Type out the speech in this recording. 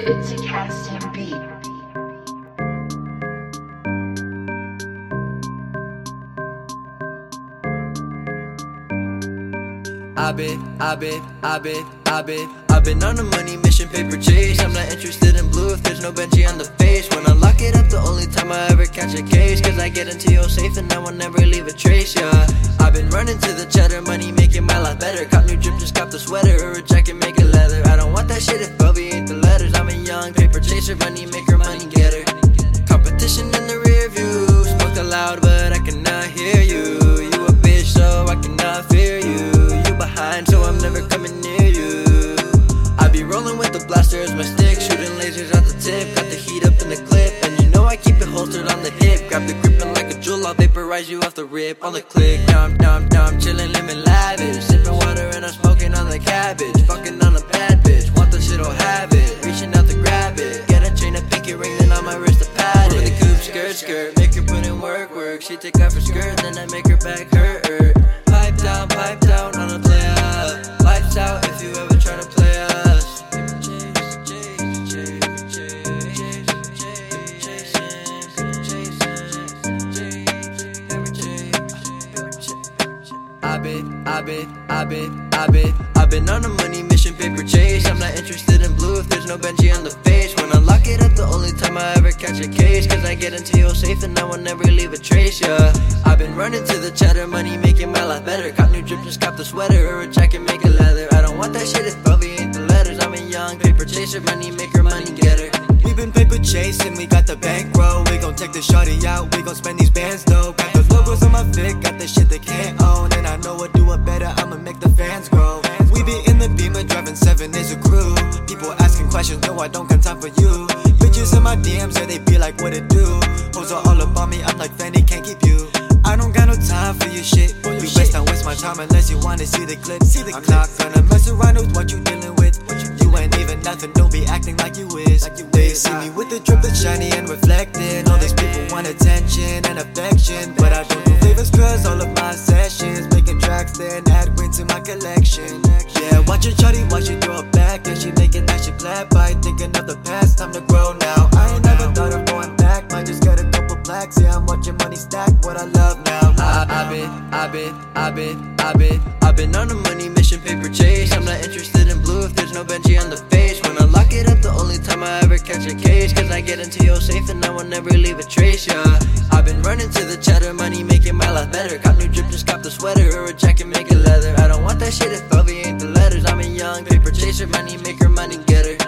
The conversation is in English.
It's a cast and beat. I've been on a money mission, paper chase. I'm not interested in blue if there's no Benji on the face. When I lock it up, the only time I ever catch a case. Cause I get into your safe and I will never leave a trace, yeah. I've been running to the cheddar, money making my life better. Cop new drip, just cop the sweater, or a jacket, make it leather. I don't want that shit if Bubby ain't the letters. I'm a young paper chaser, money maker, money getter. Competition in the rear view, spoke loud but I cannot hear you. You a bitch so I cannot fear you. You behind so I'm never coming near you. I be rolling with the blaster as my stick, shooting lasers out the tip. Got the heat up in the clip, and you know I keep it holstered on the hip. Grab the grip and like a jewel, I'll vaporize you off the rip. On the click, now I'm chillin', living lavish. Sipping water and I'm smoking on the cabbage. Fucking on a bad bitch, want the shit, I'll have it. Reaching out to grab it, get a chain, a pinky ring, then on my wrist a pad. For the coupe, skirt, make her put in work. She take off her skirt, then I make her back hurt. Pipe down on a player. Lights out if you ever try to play us. I've been on a money mission, paper chase. I'm not interested in blue if there's no Benji on the face. When I lock it up, the only time I ever catch a case. Cause I get into your safe and I will never leave a trace, yeah. I've been running to the cheddar, money making my life better. Cop new drip, just cop the sweater, or a jacket, make it leather. I don't want that shit if Bubby ain't the letters. I'm a young paper chaser, money maker, money getter. We been paper chasing, we got the bankroll. We gon' take the shorty out, we gon' spend these bands though. Got the logos on my fit, got the shit they can't own. And I know what do it better, I'ma make the fans grow. We be in the Beamer, driving 7 as a crew. People asking questions, no I don't got time for you. Bitches in my DMs, yeah they be like what it do. Hoes are all about me, I'm like Fanny, can't keep you. I don't got no time for your shit. You best not waste my time unless you wanna see the clip. I'm not gonna mess around with what you dealing with. You ain't even nothing, don't be acting like you is. They see me with the drip that's shiny and reflecting. All these people want attention and affection, but I don't do favors cause all of my sessions making tracks then add wind to my collection. Yeah, watch it shawty, watch it throw it back. And she making that shit clap by thinking of the past, time to grow now. I ain't never thought of going back, might just get a couple plaques. Yeah, I'm watching money stack, what I love now. I've been on a money mission, paper chase. I'm not interested in blue if there's no Benji on the face. When I lock it up, the only time I ever catch a case. Cause I get into your safe and I will never leave a trace, yeah. I've been running to the cheddar, money making my life better. Cop new drip, just cop the sweater, or a jacket, make it leather. I don't want that shit if Bubby ain't the letters. I'm a young paper chaser, money maker, money getter.